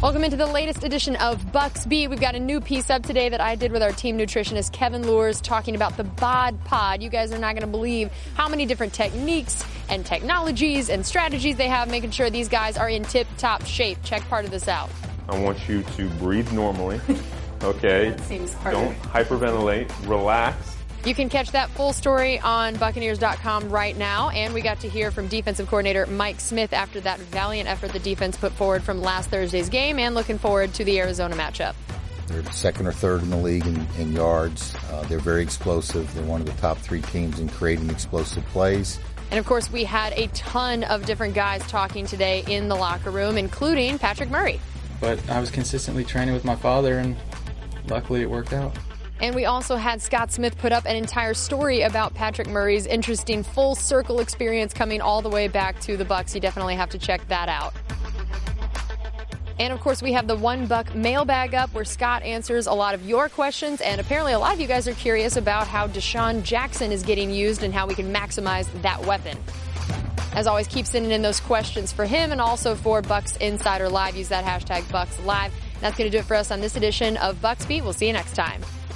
Welcome into the latest edition of Bucks Beat. We've got a new piece up today that I did with our team nutritionist Kevin Lures talking about the BOD Pod. You guys are not going to believe how many different techniques and technologies and strategies they have, making sure these guys are in tip-top shape. Check part of this out. I want you to breathe normally, okay? That seems harder. Don't hyperventilate, relax. You can catch that full story on Buccaneers.com right now. And we got to hear from defensive coordinator Mike Smith after that valiant effort the defense put forward from last Thursday's game, and looking forward to the Arizona matchup. They're second or third in the league in yards. They're very explosive. They're one of the top 3 teams in creating explosive plays. And, of course, we had a ton of different guys talking today in the locker room, including Patrick Murray. But I was consistently training with my father, and luckily it worked out. And we also had Scott Smith put up an entire story about Patrick Murray's interesting full circle experience coming all the way back to the Bucs. You definitely have to check that out. And, of course, we have the One Buck mailbag up where Scott answers a lot of your questions. And apparently a lot of you guys are curious about how Deshaun Jackson is getting used and how we can maximize that weapon. As always, keep sending in those questions for him and also for Bucs Insider Live. Use that hashtag BucsLive. That's going to do it for us on this edition of Bucks Beat. We'll see you next time.